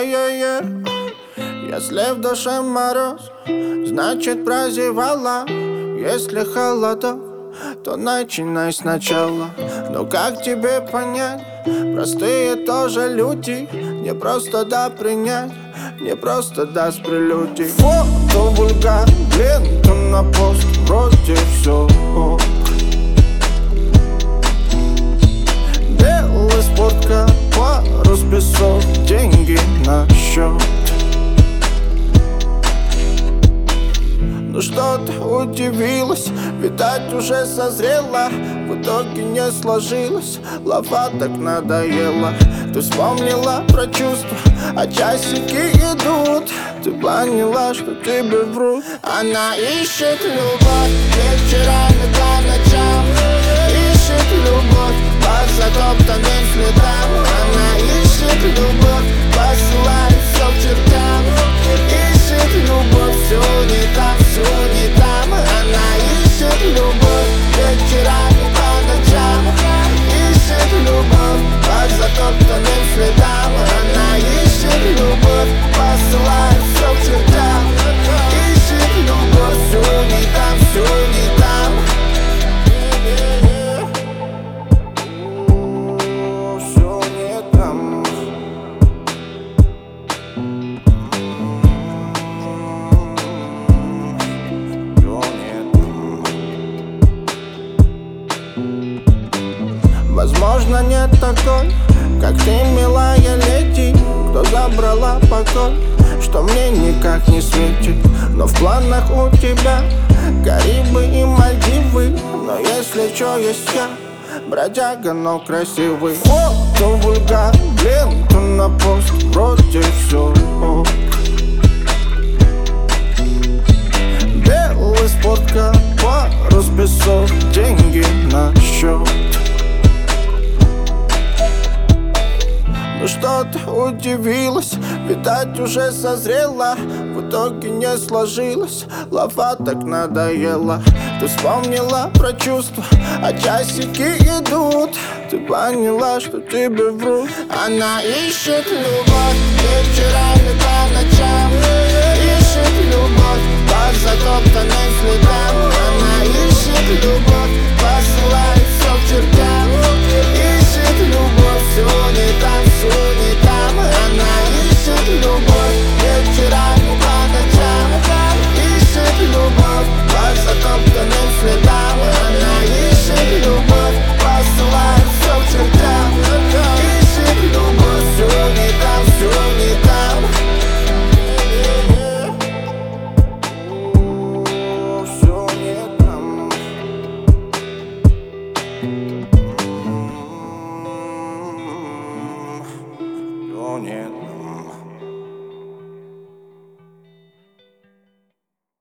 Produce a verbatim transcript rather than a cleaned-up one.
е-е-е. Если в душе мороз, значит прозевала. Если холодок, то начинай сначала. Но как тебе понять? Простые тоже люди. Не просто да принять, не просто да с прелюдий. Фото вульгар, ленту на пост, вроде все. Белый спорткар, пару с песок, деньги на счет. Ну что ты удивилась, видать уже созрела. В итоге не сложилось, лава так надоела. Ты вспомнила про чувства, а часики идут. Ты поняла, что тебе врут. Она ищет любовь вечерами по ночам. Ищет любовь по затоптанным следам. Она ищет любовь, посылает все к чертям. Ищет любовь, все не там, все не там. Она ищет любовь вечерами по ночам. Ищет любовь по затоптанным следам. Она ищет любовь, посылает все к чертям. Ищет любовь, все не там, все не там. Все не там. Возможно, нет такой, как ты, милая леди, кто забрала покой, что мне никак не светит. Но в планах у тебя Карибы и Мальдивы. Но если чё, есть я, бродяга, но красивый. Фото вульгар, ленту на пост, вроде все. Белый спорткар, пару с песок, деньги на счет. Ну что ты удивилась, видать уже созрела. В итоге не сложилось, лава так надоела. Ты вспомнила про чувства, а часики идут. Ты поняла, что тебе врут. Она ищет любовь вечерами по ночам. Ищет любовь по затоптанным следам. Она ищет любовь, посылает все к чертям. Ищет любовь, все не там, все не там. Она ищет любовь вечерами по ночам. Ищет любовь по затоптанным следам. Она ищет любовь, посылает все к чертям. Ищет любовь, все не там, все не там. Все не там. Все нет.